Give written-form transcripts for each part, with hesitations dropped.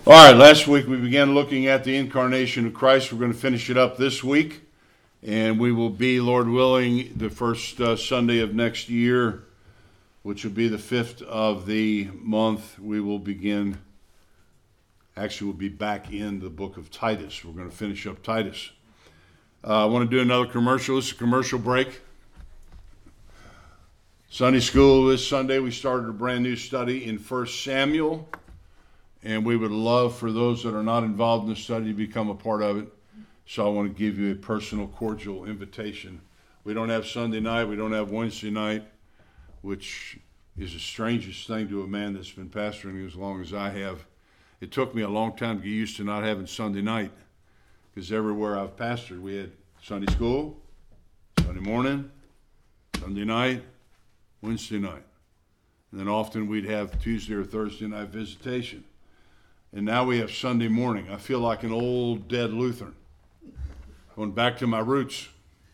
All right, last week we began looking at the incarnation of Christ. We're going to finish it up this week, and we will be, Lord willing, the first Sunday of next year, which will be the 5th of the month. We will begin, actually we'll be back in the book of Titus. We're going to finish up Titus. I want to do another commercial. This is a commercial break. Sunday school this Sunday, we started a brand new study in 1 Samuel. And we would love for those that are not involved in the study to become a part of it. So I want to give you a personal, cordial invitation. We don't have Sunday night. We don't have Wednesday night, which is the strangest thing to a man that's been pastoring as long as I have. It took me a long time to get used to not having Sunday night, because everywhere I've pastored, we had Sunday school, Sunday morning, Sunday night, Wednesday night. And then often we'd have Tuesday or Thursday night visitation. And now we have Sunday morning. I feel like an old dead Lutheran, going back to my roots.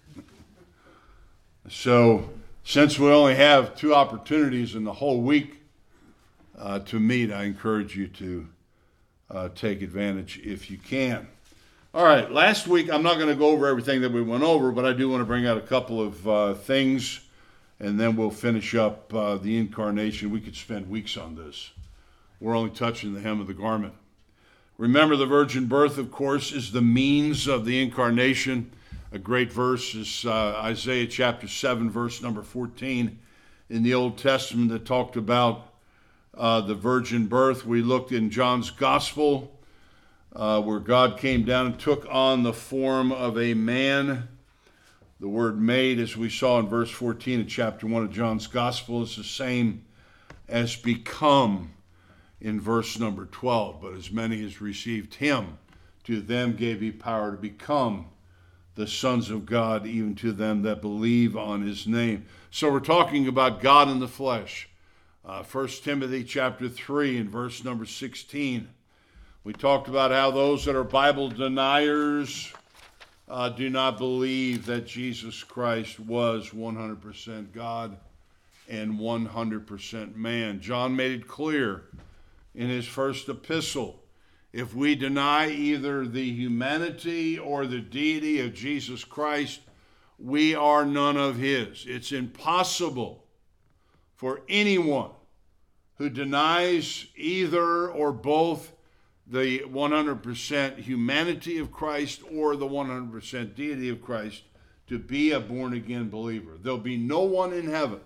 So since we only have 2 opportunities in the whole week to meet, I encourage you to take advantage if you can. All right, last week, I'm not going to go over everything that we went over, but I do want to bring out a couple of things, and then we'll finish up the incarnation. We could spend weeks on this. We're only touching the hem of the garment. Remember, the virgin birth, of course, is the means of the incarnation. A great verse is Isaiah chapter 7, verse number 14 in the Old Testament that talked about the virgin birth. We looked in John's Gospel where God came down and took on the form of a man. The word made, as we saw in verse 14 of chapter 1 of John's Gospel, is the same as become in verse number 12. But as many as received him, to them gave he power to become the sons of God, even to them that believe on his name. So we're talking about God in the flesh. 1 Timothy chapter 3 and verse number 16. We talked about how those that are Bible deniers do not believe that Jesus Christ was 100% God and 100% man. John made it clear in his first epistle, if we deny either the humanity or the deity of Jesus Christ, we are none of his. It's impossible for anyone who denies either or both the 100% humanity of Christ or the 100% deity of Christ to be a born-again believer. There'll be no one in heaven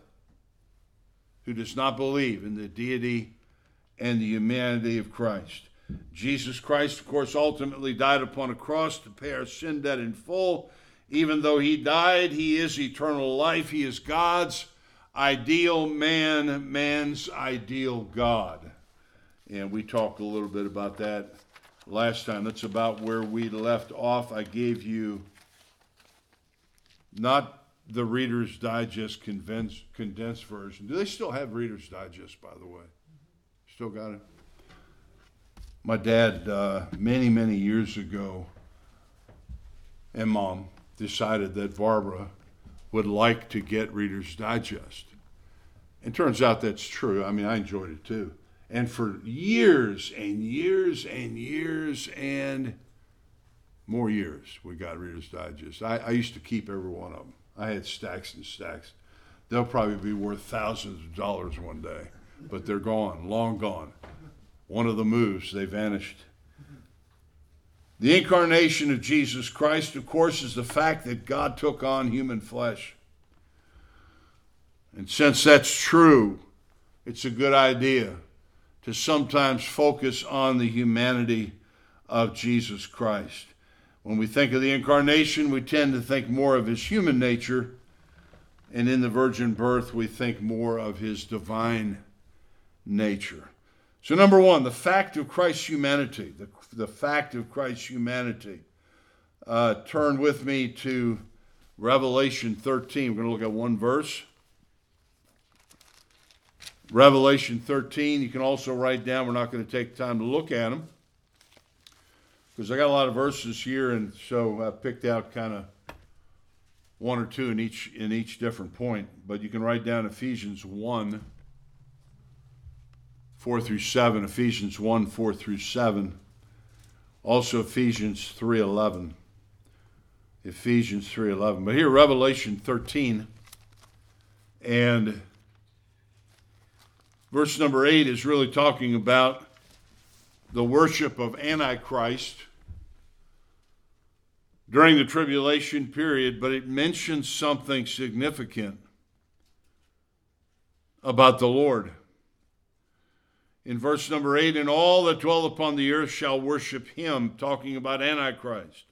who does not believe in the deity and the humanity of Christ. Jesus Christ, of course, ultimately died upon a cross to pay our sin debt in full. Even though he died, he is eternal life. He is God's ideal man, man's ideal God. And we talked a little bit about that last time. That's about where we left off. I gave you not the Reader's Digest condensed version. Do they still have Reader's Digest, by the way? Still got it? My dad, many, many years ago, and Mom decided that Barbara would like to get Reader's Digest. And turns out that's true. I mean, I enjoyed it too. And for years and years and years and more years, we got Reader's Digest. I used to keep every one of them. I had stacks and stacks. They'll probably be worth thousands of dollars one day. But they're gone, long gone. One of the moves, they vanished. The incarnation of Jesus Christ, of course, is the fact that God took on human flesh. And since that's true, it's a good idea to sometimes focus on the humanity of Jesus Christ. When we think of the incarnation, we tend to think more of his human nature, and in the virgin birth, we think more of his divine nature. So number one, the fact of Christ's humanity, the fact of Christ's humanity. Turn with me to Revelation 13. We're going to look at one verse. Revelation 13, you can also write down. We're not going to take time to look at them because I got a lot of verses here, and so I picked out kind of one or two in each different point. But you can write down Ephesians 1, 4 through 7, Ephesians 1, 4 through 7, also Ephesians 3:11. Ephesians 3:11. But here, Revelation 13, and verse number 8 is really talking about the worship of Antichrist during the tribulation period, but it mentions something significant about the Lord. In verse number 8, and all that dwell upon the earth shall worship him, talking about Antichrist.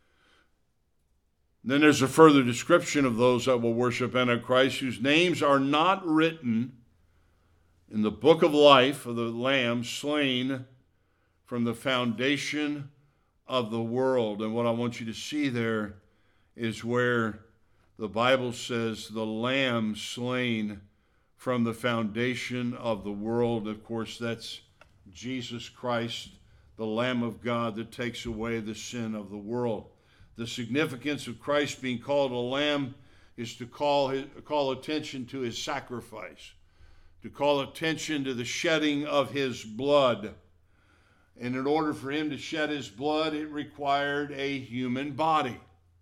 Then there's a further description of those that will worship Antichrist, whose names are not written in the book of life of the Lamb slain from the foundation of the world. And what I want you to see there is where the Bible says the Lamb slain from the foundation of the world. Of course, that's Jesus Christ, the Lamb of God that takes away the sin of the world. The significance of Christ being called a lamb is to call attention to his sacrifice, to call attention to the shedding of his blood. And in order for him to shed his blood, it required a human body.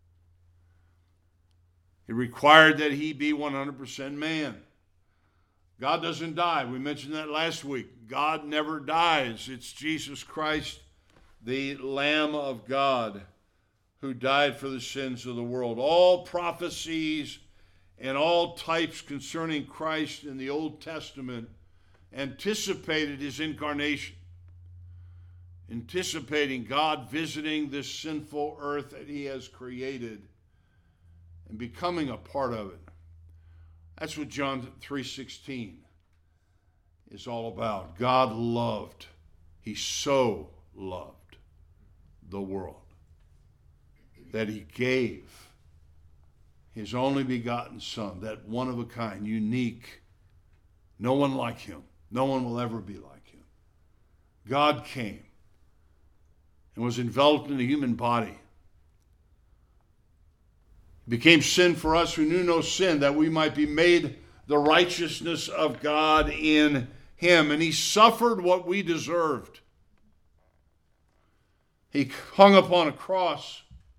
It required that he be 100% man. God doesn't die. We mentioned that last week. God never dies. It's Jesus Christ, the Lamb of God, who died for the sins of the world. All prophecies and all types concerning Christ in the Old Testament anticipated his incarnation, anticipating God visiting this sinful earth that he has created and becoming a part of it. That's what John 3:16 is all about. God loved, he so loved the world that he gave his only begotten Son, that one of a kind, unique, no one like him. No one will ever be like him. God came and was enveloped in a human body. Became sin for us who knew no sin, that we might be made the righteousness of God in him. And he suffered what we deserved. He hung upon a cross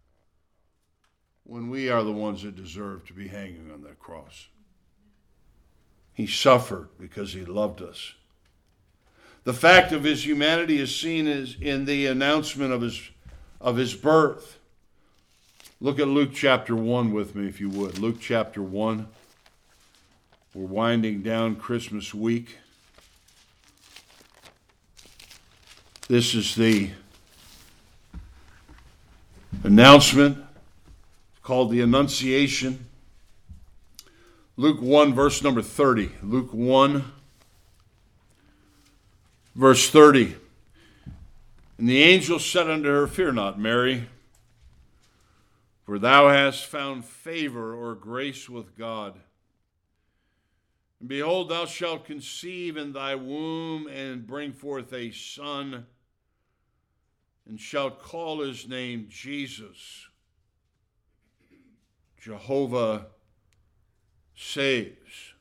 when we are the ones that deserve to be hanging on that cross. He suffered because he loved us. The fact of his humanity is seen as in the announcement of his birth. Look at Luke chapter 1 with me, if you would. Luke chapter 1. We're winding down Christmas week. This is the announcement called the Annunciation. Luke 1, verse number 30. Luke 1, verse 30. And the angel said unto her, Fear not, Mary, for thou hast found favor or grace with God. And behold, thou shalt conceive in thy womb and bring forth a son, and shalt call his name Jesus. Jehovah saves.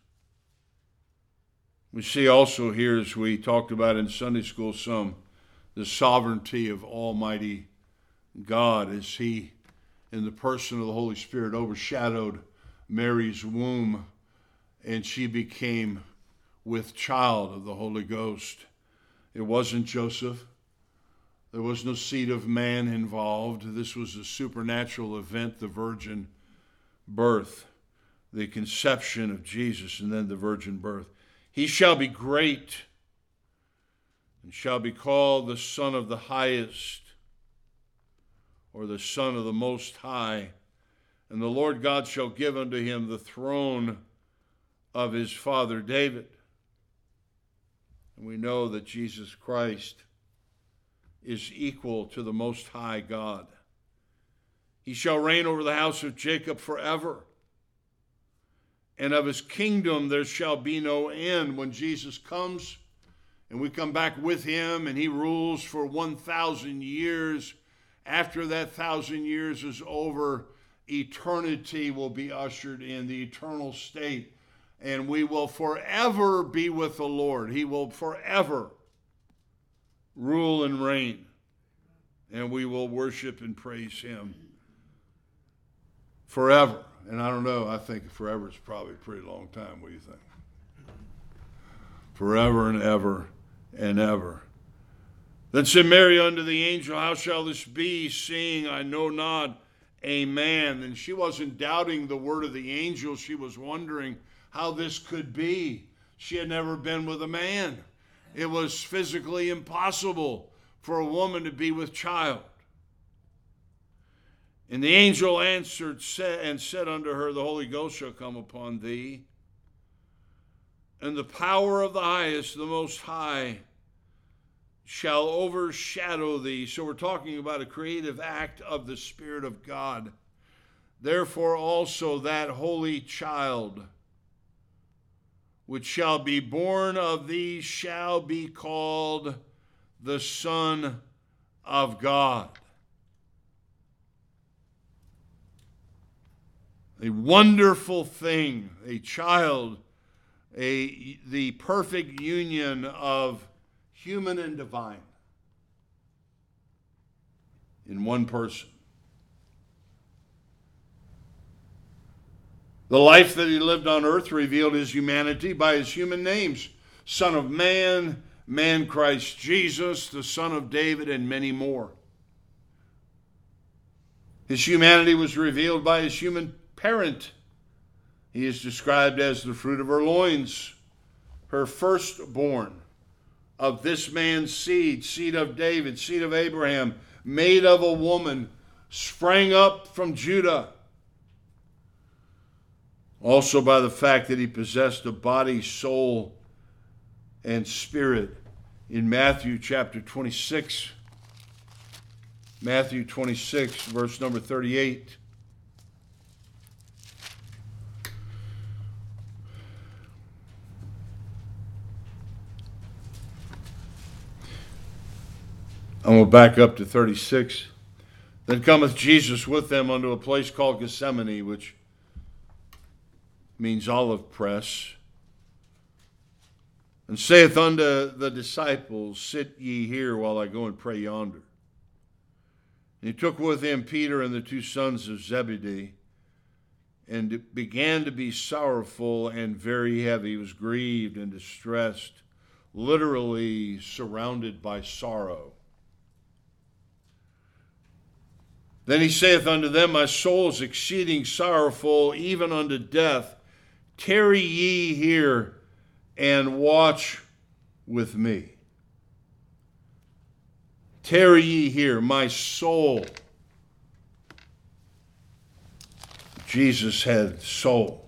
We see also here, as we talked about in Sunday school some, the sovereignty of Almighty God as he, in the person of the Holy Spirit, overshadowed Mary's womb, and she became with child of the Holy Ghost. It wasn't Joseph. There was no seed of man involved. This was a supernatural event, the virgin birth, the conception of Jesus, and then the virgin birth. He shall be great and shall be called the Son of the Highest, or the Son of the Most High. And the Lord God shall give unto him the throne of his father David. And we know that Jesus Christ is equal to the Most High God. He shall reign over the house of Jacob forever, and of his kingdom there shall be no end. When Jesus comes and we come back with him and he rules for 1,000 years, after that 1,000 years is over, eternity will be ushered in, the eternal state. and we will forever be with the Lord. He will forever rule and reign, and we will worship and praise him forever. And I don't know, I think forever is probably a pretty long time. What do you think? Forever and ever and ever. Then said Mary unto the angel, how shall this be, seeing I know not a man? And she wasn't doubting the word of the angel. She was wondering how this could be. She had never been with a man. It was physically impossible for a woman to be with child. And the angel answered and said unto her, the Holy Ghost shall come upon thee, and the power of the highest, the Most High, shall overshadow thee. So we're talking about a creative act of the Spirit of God. Therefore also that holy child which shall be born of thee shall be called the Son of God. A wonderful thing, a child, the perfect union of human and divine in one person. The life that he lived on earth revealed his humanity by his human names: Son of Man, Man Christ Jesus, the Son of David, and many more. His humanity was revealed by his human parent. He is described as the fruit of her loins, her firstborn, of this man's seed, seed of David, seed of Abraham, made of a woman, sprang up from Judah. Also by the fact that he possessed a body, soul, and spirit. In Matthew chapter 26, Matthew 26, verse number 38. I'm going to back up to 36. Then cometh Jesus with them unto a place called Gethsemane, which means olive press, and saith unto the disciples, sit ye here while I go and pray yonder. And he took with him Peter and the two sons of Zebedee, and began to be sorrowful and very heavy. He was grieved and distressed, literally surrounded by sorrow. Then he saith unto them, my soul is exceeding sorrowful, even unto death. Tarry ye here and watch with me. Tarry ye here, my soul. Jesus had soul.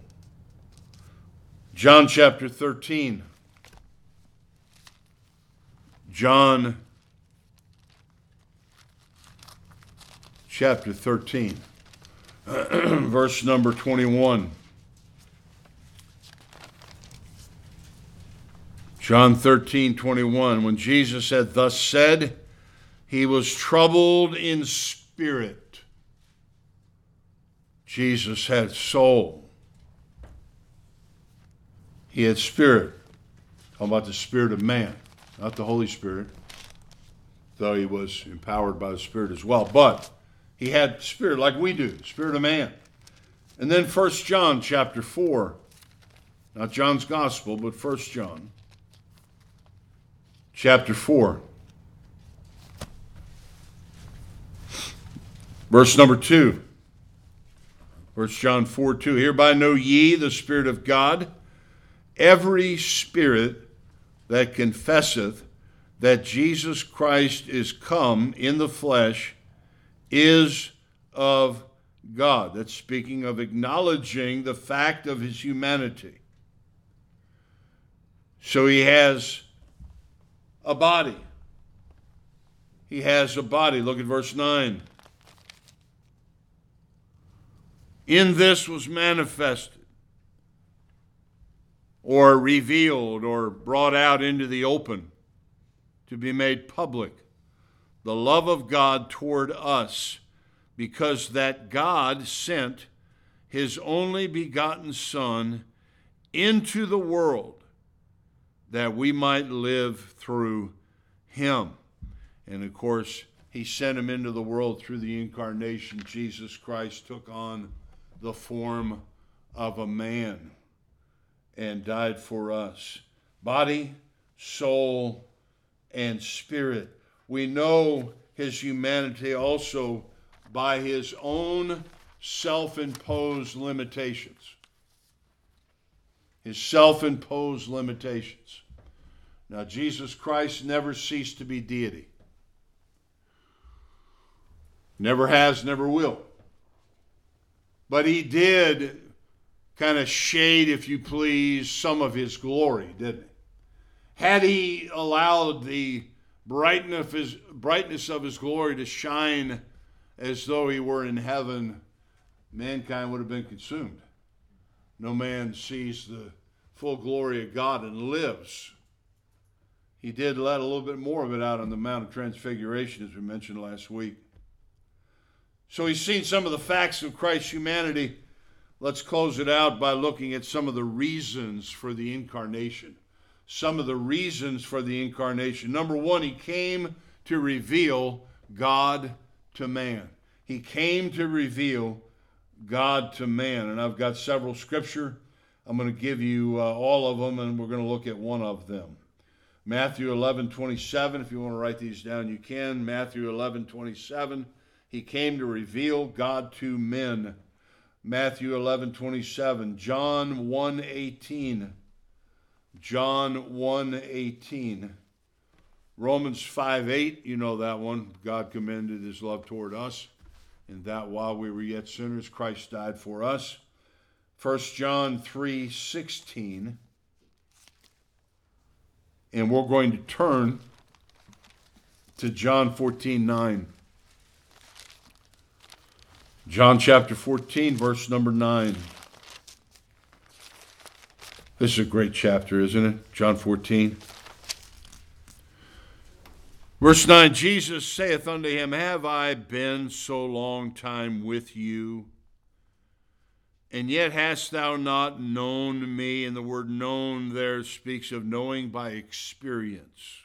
John chapter 13. John chapter 13, verse number 21. John 13:21. When Jesus had thus said, he was troubled in spirit. Jesus had soul. He had spirit. How about the spirit of man? Not the Holy Spirit, though he was empowered by the Spirit as well. But he had spirit like we do, spirit of man. And then 1 John chapter 4. Not John's gospel, but 1 John chapter 4. Verse number 2. 1 John 4:2. Hereby know ye the Spirit of God. Every spirit that confesseth that Jesus Christ is come in the flesh is of God. That's speaking of acknowledging the fact of his humanity. So he has a body. He has a body. Look at verse 9. In this was manifested, or revealed, or brought out into the open, to be made public, the love of God toward us, because that God sent his only begotten Son into the world that we might live through him. And of course, he sent him into the world through the incarnation. Jesus Christ took on the form of a man and died for us. Body, soul, and spirit. We know his humanity also by his own self-imposed limitations. His self-imposed limitations. Now, Jesus Christ never ceased to be deity. Never has, never will. But he did kind of shade, if you please, some of his glory, didn't he? Had he allowed the brightness of his glory to shine as though he were in heaven, mankind would have been consumed. No man sees the full glory of God and lives. He did let a little bit more of it out on the Mount of Transfiguration, as we mentioned last week. So he's seen some of the facts of Christ's humanity. Let's close it out by looking at some of the reasons for the incarnation. Some of the reasons for the incarnation. Number one, he came to reveal God to man. He came to reveal God to man. And I've got several scripture. I'm going to give you all of them, and we're going to look at one of them. Matthew 11:27. If you want to write these down, you can. Matthew 11:27. He came to reveal God to men. Matthew 11:27. John 1:18. John 1:18. Romans 5:8. You know that one. God commended his love toward us, and that while we were yet sinners, Christ died for us. 1 John 3:16. And we're going to turn to John 14:9. John chapter 14, verse number 9. This is a great chapter, isn't it? John 14. Verse 9, Jesus saith unto him, Have I been so long time with you, and yet hast thou not known me? And the word known there speaks of knowing by experience.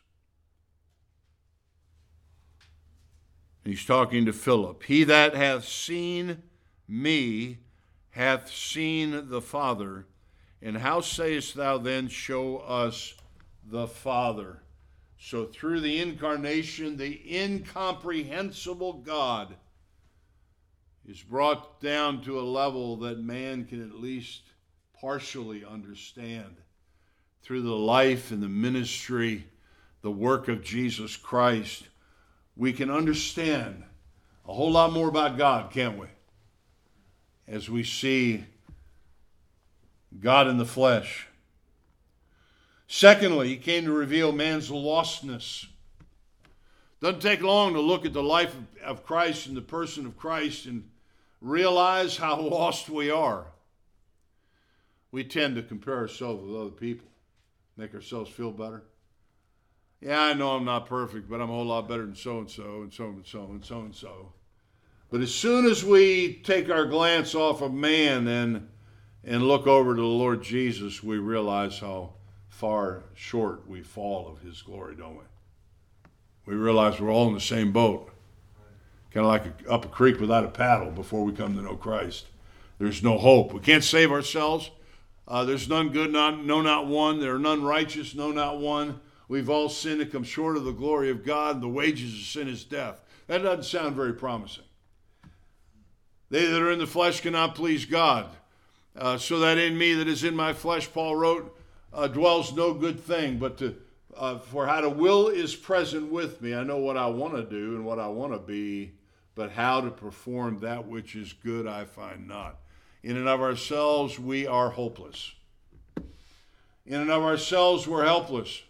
He's talking to Philip. He that hath seen me hath seen the Father. And how sayest thou then, show us the Father? So through the incarnation, the incomprehensible God is brought down to a level that man can at least partially understand. Through the life and the ministry, the work of Jesus Christ, we can understand a whole lot more about God, can't we? As we see God in the flesh. Secondly, he came to reveal man's lostness. Doesn't take long to look at the life of Christ and the person of Christ and realize how lost we are. We tend to compare ourselves with other people, make ourselves feel better. Yeah, I know I'm not perfect, but I'm a whole lot better than so-and-so and so-and-so and so-and-so. But as soon as we take our glance off of man and look over to the Lord Jesus, we realize how far short we fall of his glory, don't we? We realize we're all in the same boat. Kind of like up a creek without a paddle before we come to know Christ. There's no hope. We can't save ourselves. There's none good, no, not one. There are none righteous, no, not one. We've all sinned and come short of the glory of God, and the wages of sin is death. That doesn't sound very promising. They that are in the flesh cannot please God. So that in me that is in my flesh, Paul wrote, dwells no good thing, but for how to will is present with me. I know what I want to do and what I want to be, but how to perform that which is good I find not. In and of ourselves, we are hopeless. In and of ourselves, we're helpless.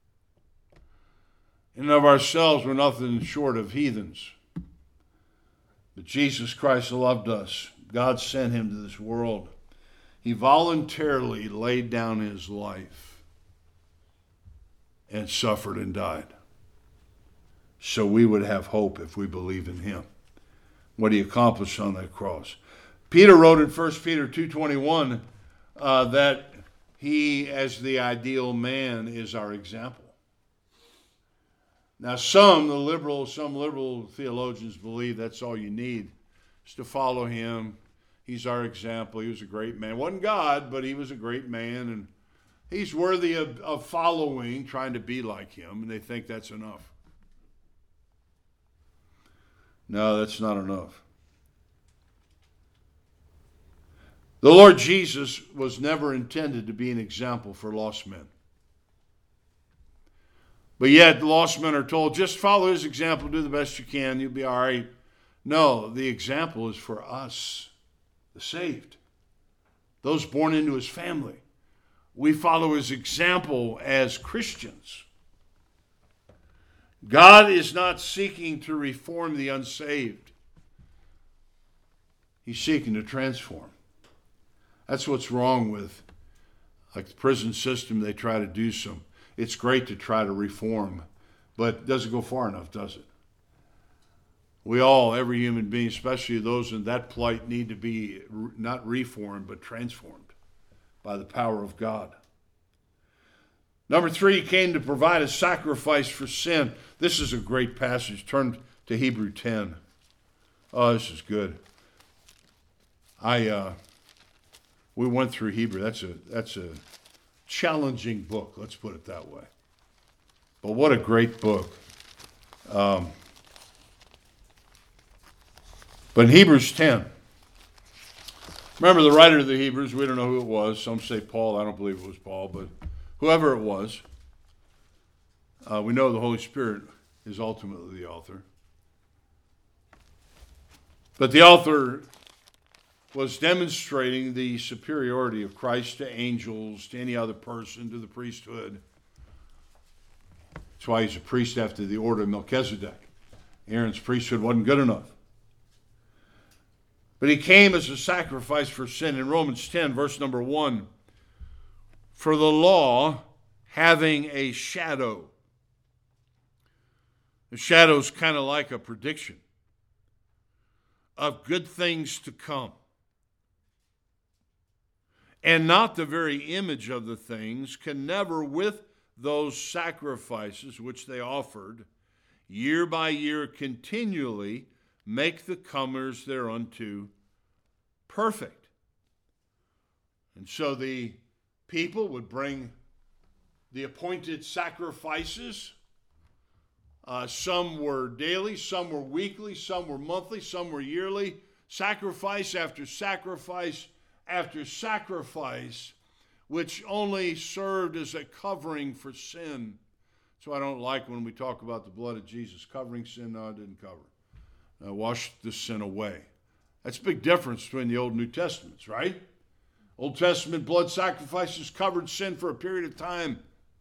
In and of ourselves, we're nothing short of heathens. But Jesus Christ loved us. God sent him to this world. He voluntarily laid down his life and suffered and died so we would have hope if we believe in him. What he accomplished on that cross. Peter wrote in 1 Peter 2:21 that he, as the ideal man, is our example. Now, some liberal theologians believe that's all you need, is to follow him. He's our example. He was a great man. Wasn't God, but he was a great man, and he's worthy of following, trying to be like him, and they think that's enough. No, that's not enough. The Lord Jesus was never intended to be an example for lost men. But yet, lost men are told, just follow his example, do the best you can, you'll be all right. No, the example is for us, the saved, those born into his family. We follow his example as Christians. God is not seeking to reform the unsaved. He's seeking to transform. That's what's wrong with, like, the prison system. They try to do some. It's great to try to reform, but it doesn't go far enough, does it? We all, every human being, especially those in that plight, need to be not reformed, but transformed by the power of God. Number 3, he came to provide a sacrifice for sin. This is a great passage. Turn to Hebrews 10. Oh, this is good. We went through Hebrew. That's a challenging book, let's put it that way. But what a great book. But in Hebrews 10, remember the writer of the Hebrews, we don't know who it was. Some say Paul. I don't believe it was Paul, but whoever it was, we know the Holy Spirit is ultimately the author. But the author was demonstrating the superiority of Christ to angels, to any other person, to the priesthood. That's why he's a priest after the order of Melchizedek. Aaron's priesthood wasn't good enough. But he came as a sacrifice for sin. In Romans 10, verse number 1, for the law having a shadow. The shadow's kind of like a prediction of good things to come, and not the very image of the things, can never with those sacrifices which they offered year by year continually make the comers thereunto perfect. And so the people would bring the appointed sacrifices. Some were daily, some were weekly, some were monthly, some were yearly. Sacrifice after sacrifice after sacrifice, which only served as a covering for sin. So I don't like when we talk about the blood of Jesus covering sin. No, it didn't cover. Washed the sin away. That's a big difference between the Old and New Testaments, right? Old Testament blood sacrifices covered sin for a period of time.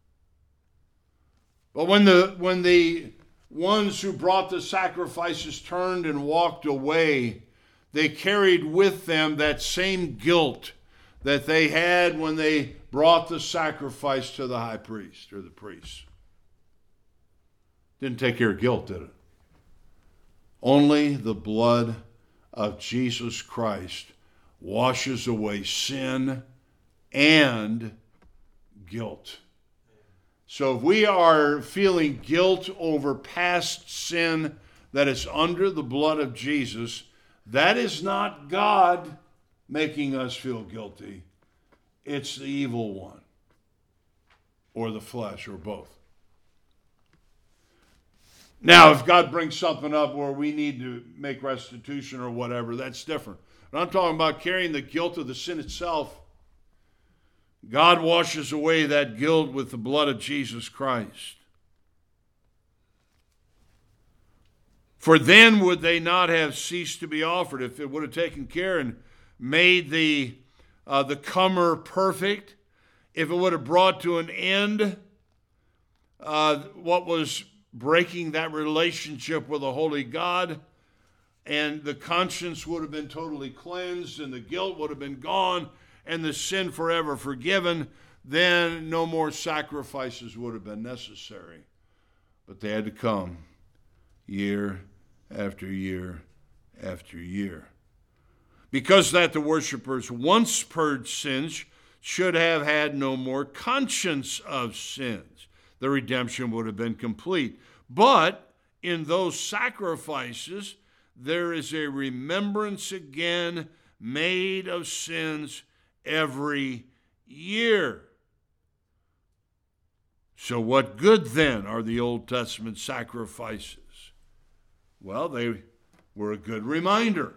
But when the ones who brought the sacrifices turned and walked away, they carried with them that same guilt that they had when they brought the sacrifice to the high priest or the priest. Didn't take care of guilt, did it? Only the blood of Jesus Christ washes away sin and guilt. So if we are feeling guilt over past sin that is under the blood of Jesus, that is not God making us feel guilty. It's the evil one, or the flesh, or both. Now, if God brings something up where we need to make restitution or whatever, that's different. But I'm talking about carrying the guilt of the sin itself. God washes away that guilt with the blood of Jesus Christ. For then would they not have ceased to be offered, if it would have taken care and made the comer perfect, if it would have brought to an end what was breaking that relationship with a holy God, and the conscience would have been totally cleansed, and the guilt would have been gone, and the sin forever forgiven, then no more sacrifices would have been necessary. But they had to come year after year after year. Because that the worshipers once purged sins should have had no more conscience of sins. The redemption would have been complete. But in those sacrifices, there is a remembrance again made of sins every year. So what good then are the Old Testament sacrifices? Well, they were a good reminder.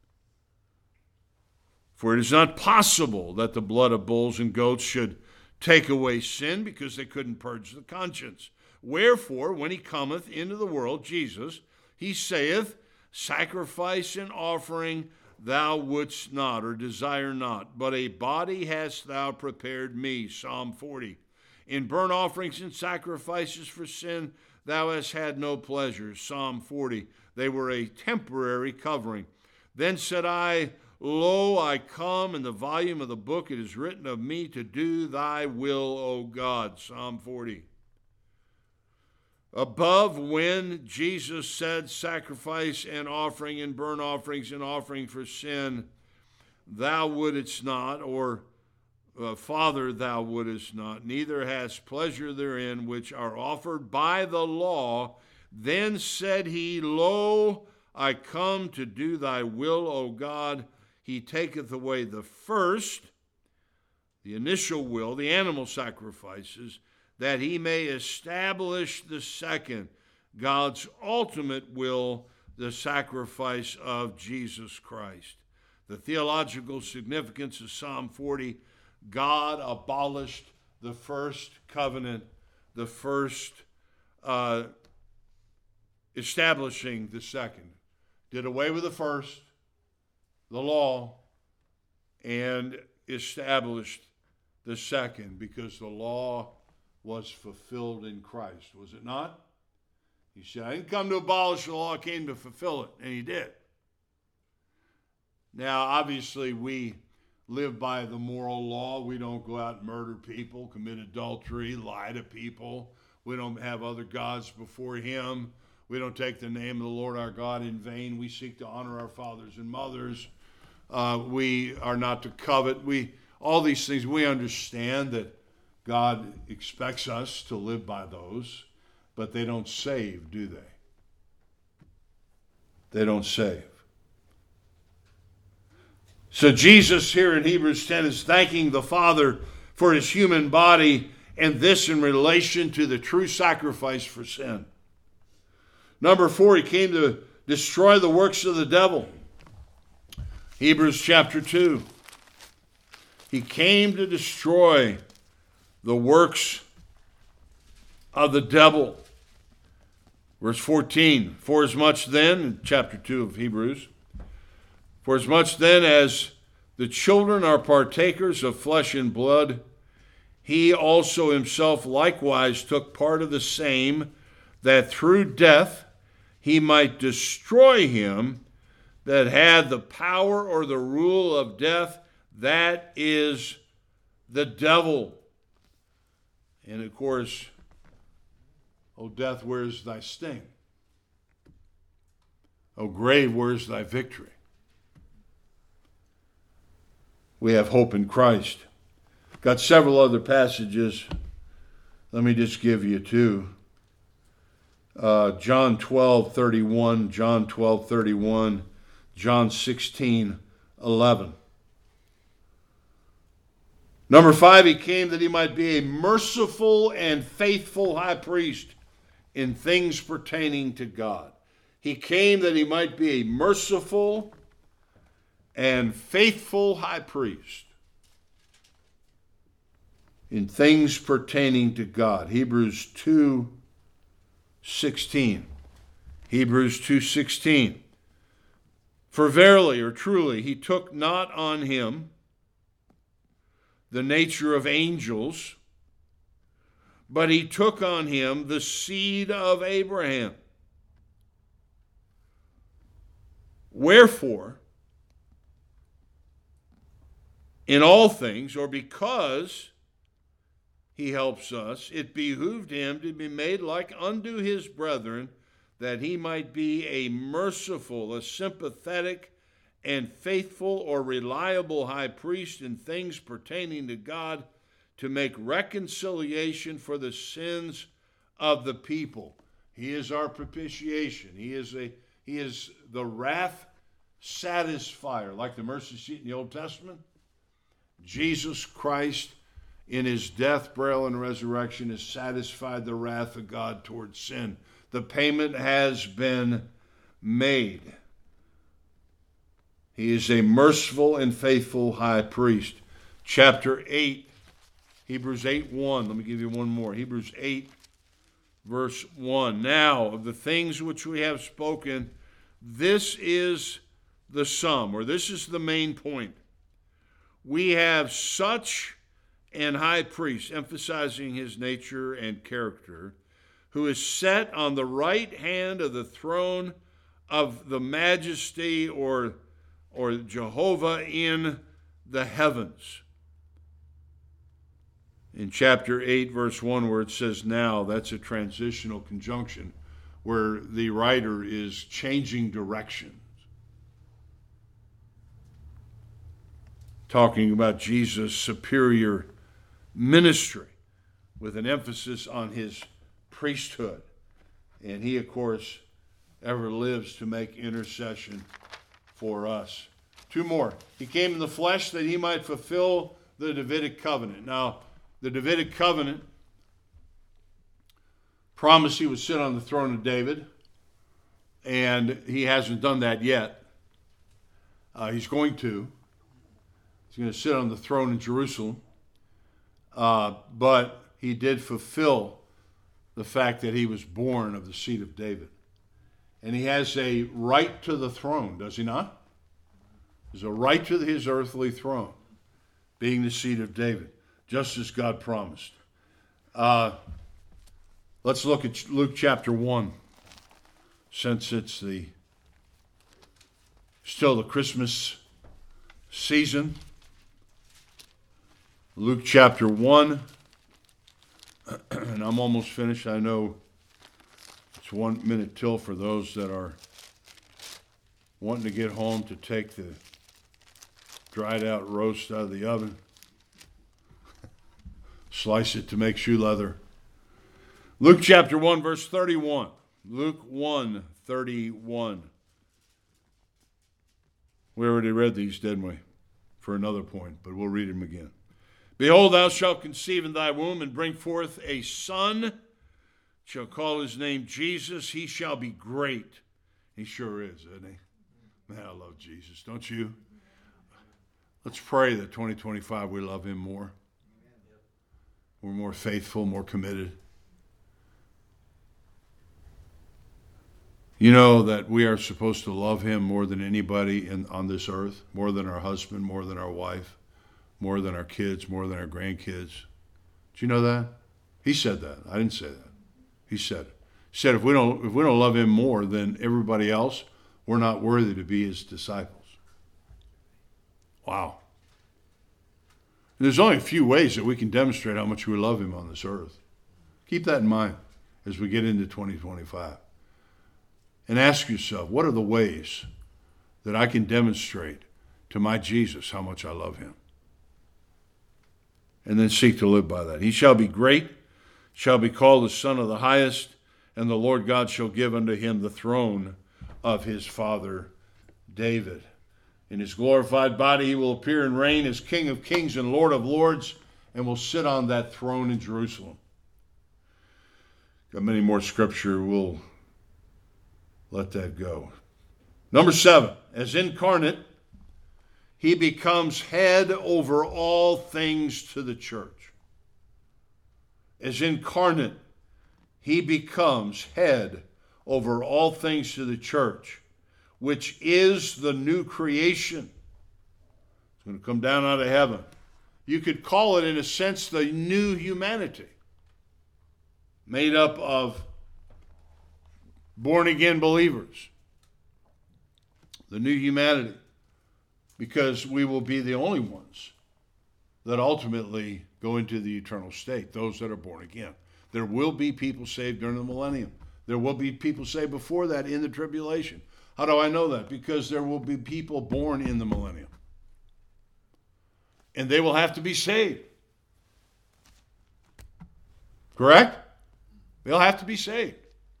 For it is not possible that the blood of bulls and goats should take away sin, because they couldn't purge the conscience. Wherefore, when he cometh into the world, Jesus, he saith, sacrifice and offering thou wouldst not, or desire not, but a body hast thou prepared me. Psalm 40. In burnt offerings and sacrifices for sin thou hast had no pleasure. Psalm 40. They were a temporary covering. Then said I, Lo, I come, in the volume of the book it is written of me to do thy will, O God. Psalm 40. Above, when Jesus said, sacrifice and offering and burnt offerings and offering for sin, thou wouldest not, or Father, thou wouldest not, neither hast pleasure therein, which are offered by the law. Then said he, Lo, I come to do thy will, O God. He taketh away the first, the initial will, the animal sacrifices, that he may establish the second, God's ultimate will, the sacrifice of Jesus Christ. The theological significance of Psalm 40, God abolished the first covenant, the first establishing the second. Did away with the first, the law, and established the second, because the law was fulfilled in Christ, was it not? He said, I didn't come to abolish the law, I came to fulfill it, and he did. Now, obviously, we live by the moral law. We don't go out and murder people, commit adultery, lie to people. We don't have other gods before him. We don't take the name of the Lord our God in vain. We seek to honor our fathers and mothers. We are not to covet. All these things, we understand that God expects us to live by those, but they don't save, do they? They don't save. So Jesus here in Hebrews 10 is thanking the Father for his human body, and this in relation to the true sacrifice for sin. Number 4, he came to destroy the works of the devil. Hebrews chapter 2. He came to destroy the works of the devil. Verse 14, forasmuch then, in chapter 2 of Hebrews, forasmuch then as the children are partakers of flesh and blood, he also himself likewise took part of the same, that through death he might destroy him that had the power or the rule of death, that is the devil. And of course, O death, where's thy sting? O grave, where's thy victory? We have hope in Christ. Got several other passages. Let me just give you two. John 12:31, John 12:31, John 16:11. Number 5, he came that he might be a merciful and faithful high priest in things pertaining to God. He came that he might be a merciful and faithful high priest in things pertaining to God. Hebrews 2:16. Hebrews 2:16. For verily or truly he took not on him the nature of angels, but he took on him the seed of Abraham. Wherefore, in all things, or because he helps us, it behooved him to be made like unto his brethren, that he might be a merciful, a sympathetic, and faithful or reliable high priest in things pertaining to God, to make reconciliation for the sins of the people. He is our propitiation. He is the wrath satisfier, like the mercy seat in the Old Testament. Jesus Christ, in his death, burial, and resurrection, has satisfied the wrath of God towards sin. The payment has been made. He is a merciful and faithful high priest. Chapter 8, Hebrews 8:1. Let me give you one more. Hebrews 8, verse 1. Now, of the things which we have spoken, this is the sum, or this is the main point. We have such an high priest, emphasizing his nature and character, who is set on the right hand of the throne of the majesty or Jehovah in the heavens. In chapter 8, verse 1, where it says now, that's a transitional conjunction where the writer is changing directions. Talking about Jesus' superior ministry with an emphasis on his priesthood. And he, of course, ever lives to make intercession for us. Two more. He came in the flesh that he might fulfill the Davidic covenant. Now, the Davidic covenant promised he would sit on the throne of David, and he hasn't done that yet. He's going to. He's going to sit on the throne in Jerusalem. But he did fulfill the fact that he was born of the seed of David. And he has a right to the throne, does he not? There's a right to his earthly throne, being the seed of David, just as God promised. Let's look at Luke chapter 1, since it's still the Christmas season. Luke chapter 1, and I'm almost finished. I know it's 1 minute till for those that are wanting to get home to take the dried out roast out of the oven, slice it to make shoe leather. Luke chapter 1, verse 31. Luke 1:31. We already read these, didn't we? For another point, but we'll read them again. Behold, thou shalt conceive in thy womb and bring forth a son, shall call his name Jesus. He shall be great. He sure is, isn't he? Man, I love Jesus, don't you? Let's pray that 2025 we love him more. We're more faithful, more committed. You know that we are supposed to love him more than anybody on this earth, more than our husband, more than our wife, more than our kids, more than our grandkids. Do you know that? He said that. I didn't say that. He said it. He said if we don't love him more than everybody else, we're not worthy to be his disciples. Wow. And there's only a few ways that we can demonstrate how much we love him on this earth. Keep that in mind as we get into 2025. And ask yourself, what are the ways that I can demonstrate to my Jesus how much I love him? And then seek to live by that. He shall be great, shall be called the Son of the Highest, and the Lord God shall give unto him the throne of his father David. In his glorified body he will appear and reign as King of kings and Lord of lords, and will sit on that throne in Jerusalem. Got many more scripture. We'll let that go. Number 7, as incarnate, he becomes head over all things to the church. As incarnate, he becomes head over all things to the church, which is the new creation. It's going to come down out of heaven. You could call it, in a sense, the new humanity, made up of born-again believers. The new humanity. Because we will be the only ones that ultimately go into the eternal state, those that are born again. There will be people saved during the millennium. There will be people saved before that in the tribulation. How do I know that? Because there will be people born in the millennium. And they will have to be saved. Correct? They'll have to be saved.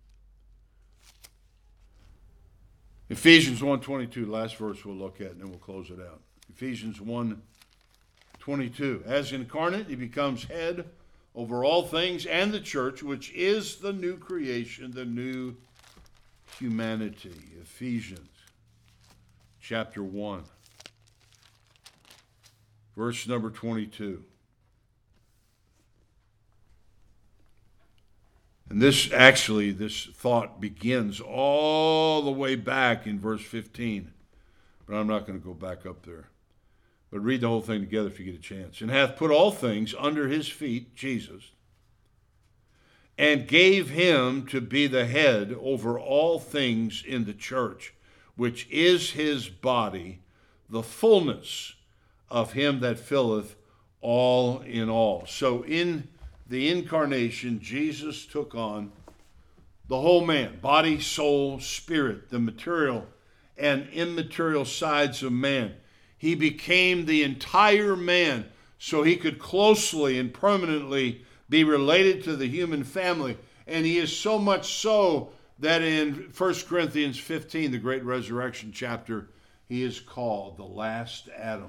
Ephesians 1:22, last verse we'll look at, and then we'll close it out. Ephesians 1:22. As incarnate, he becomes head over all things and the church, which is the new creation, the new humanity. Ephesians chapter 1, verse number 22. And this thought begins all the way back in verse 15. But I'm not going to go back up there. But read the whole thing together if you get a chance. And hath put all things under his feet, Jesus, and gave him to be the head over all things in the church, which is his body, the fullness of him that filleth all in all. So in the incarnation, Jesus took on the whole man, body, soul, spirit, the material and immaterial sides of man. He became the entire man so he could closely and permanently be related to the human family. And he is so much so that in 1 Corinthians 15, the great resurrection chapter, he is called the last Adam,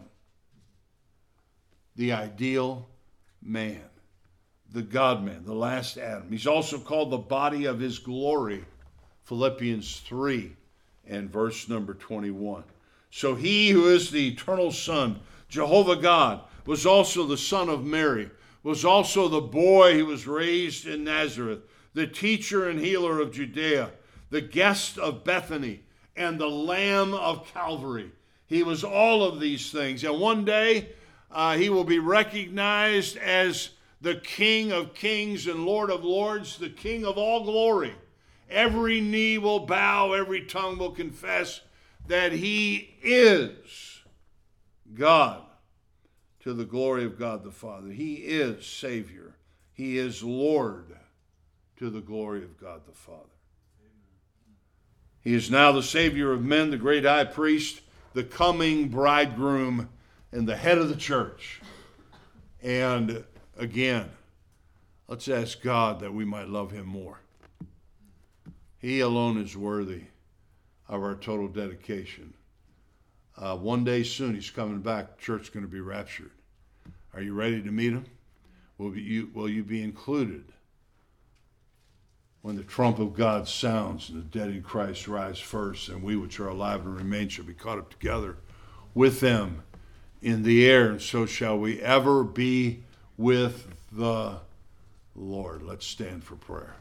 the ideal man, the God-man, the last Adam. He's also called the body of his glory, Philippians 3 and verse number 21. So he who is the eternal Son, Jehovah God, was also the son of Mary, was also the boy who was raised in Nazareth, the teacher and healer of Judea, the guest of Bethany, and the Lamb of Calvary. He was all of these things. And one day he will be recognized as the King of kings and Lord of lords, the King of all glory. Every knee will bow, every tongue will confess that he is God, to the glory of God the Father. He is Savior. He is Lord, to the glory of God the Father. He is now the Savior of men, the great high priest, the coming bridegroom, and the head of the church. And again, let's ask God that we might love him more. He alone is worthy of our total dedication. One day soon, he's coming back. The church is going to be raptured. Are you ready to meet him? Will you be included when the trump of God sounds and the dead in Christ rise first, and we which are alive and remain shall be caught up together with them in the air, and so shall we ever be with the Lord. Let's stand for prayer.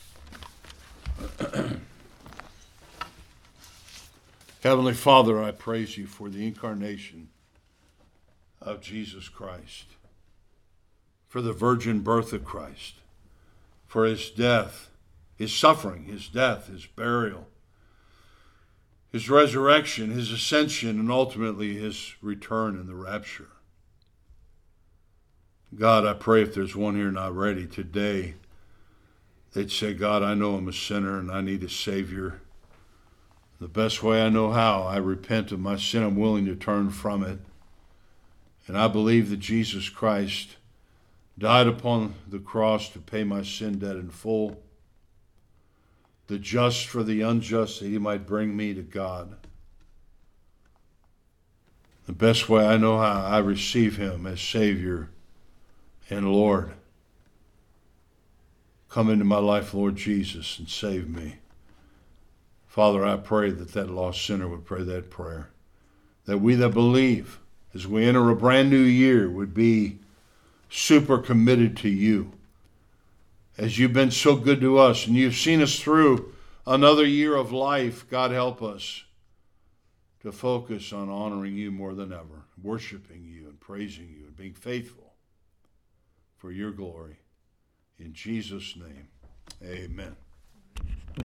Heavenly Father, I praise you for the incarnation of Jesus Christ, for the virgin birth of Christ, for his death, his suffering, his death, his burial, his resurrection, his ascension, and ultimately his return in the rapture. God, I pray if there's one here not ready today, they'd say, God, I know I'm a sinner and I need a Savior. The best way I know how, I repent of my sin. I'm willing to turn from it. And I believe that Jesus Christ died upon the cross to pay my sin debt in full, the just for the unjust, that he might bring me to God. The best way I know how, I receive him as Savior and Lord. Come into my life, Lord Jesus, and save me. Father, I pray that that lost sinner would pray that prayer, that we that believe, as we enter a brand new year, would be super committed to you, as you've been so good to us, and you've seen us through another year of life. God, help us to focus on honoring you more than ever, worshiping you and praising you and being faithful for your glory. In Jesus' name, amen.